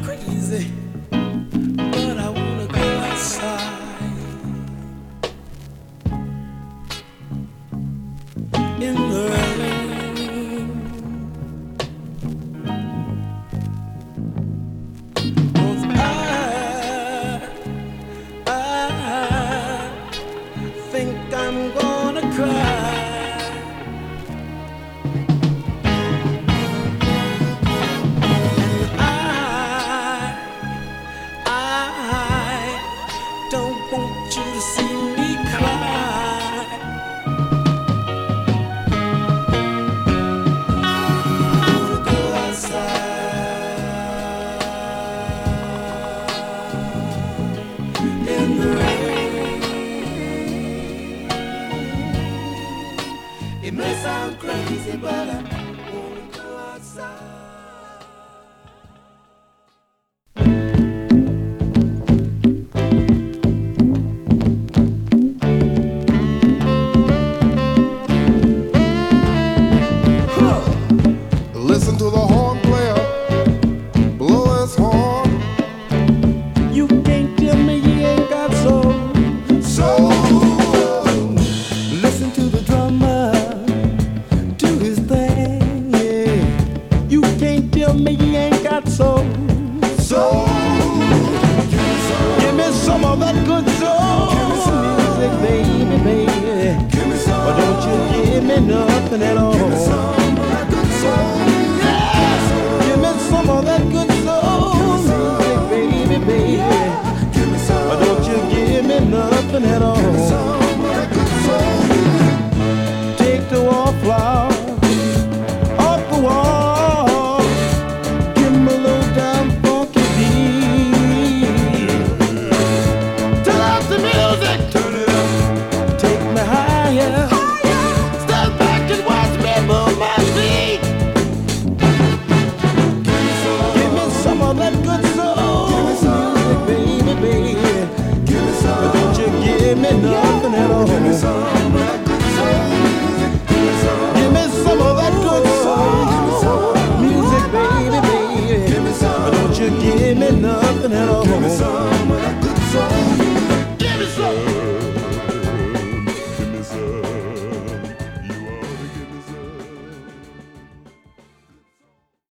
crazy, but I wanna go outside in the rain. 'Cause I think I'm gonna cry. Don't want you to see me cry. I wanna go outside in the rain. It may sound crazy, but I wanna go outside. Listen to the horn player blow his horn. You can't tell me he ain't got soul. Listen to the drummer do his thing, yeah. You can't tell me he ain't got soul. Give me some of that good soul music, baby, baby. Or don't you give me nothing at all. Give me some of that good soul. Give me some of that good soul music, baby, baby. Or don't you give me nothing at all. Take the wallflower off the wall. Give me a low down funky beat. Turn up the music. Turn it up. Take me higher. Stand back and watch me move my feet. Give me some of that good soul music, baby, baby. But don't you give me nothing at all. Give me some of that good soul music. Give me some of that good soul music, baby, baby. But don't you give me nothing at all. Give me some of that good soul. Give me some.